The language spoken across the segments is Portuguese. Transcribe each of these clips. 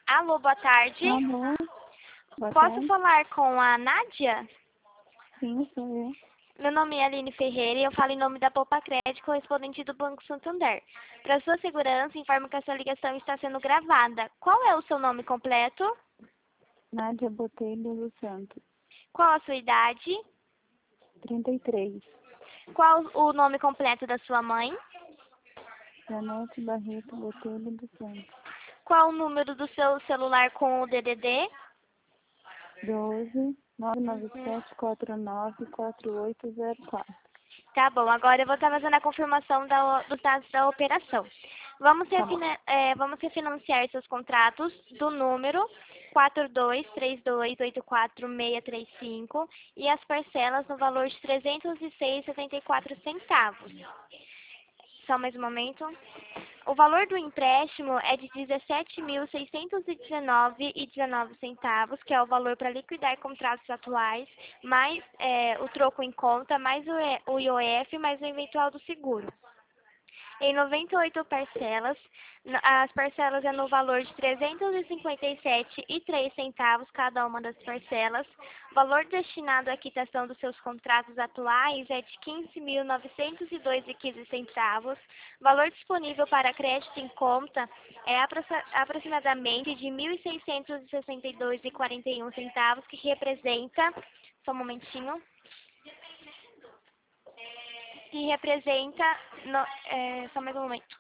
Alô, boa tarde. Alô, boa Posso tarde. falar com a Nádia? Sim, sou eu. Meu nome é Aline Ferreira e eu falo em nome da Poupa Crédito, correspondente do Banco Santander. Para sua segurança, informo que essa ligação está sendo gravada. Qual é o seu nome completo? Nádia Botelho dos Santos, Qual a sua idade? 33. Qual o nome completo da sua mãe? Janete Barreto Botelho dos Santos, Qual o número do seu celular com o DDD? 12 997494804. Tá bom, agora eu vou estar fazendo a confirmação dos dados da operação. Vamos, Tá bom. vamos refinanciar seus contratos do número 4232846635 e as parcelas no valor de R$ 306,74. Só mais um momento. O valor do empréstimo é de R$ 17.619,19, que é o valor para liquidar contratos atuais, mais o troco em conta, mais o IOF, mais o eventual do seguro. Em 98 parcelas, as parcelas é no valor de R$ 357,03 cada uma das parcelas. O valor destinado à quitação dos seus contratos atuais é de R$ 15.902,15. O valor disponível para crédito em conta é aproximadamente de R$ 1.662,41, que representa, só um momentinho, só mais um momento.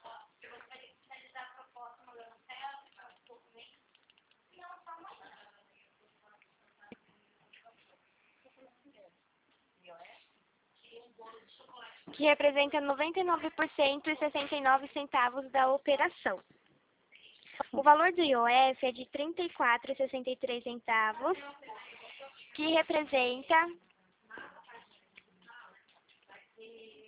Que representa 99% e 69 centavos da operação. O valor do IOF é de R$ 34,63, que representa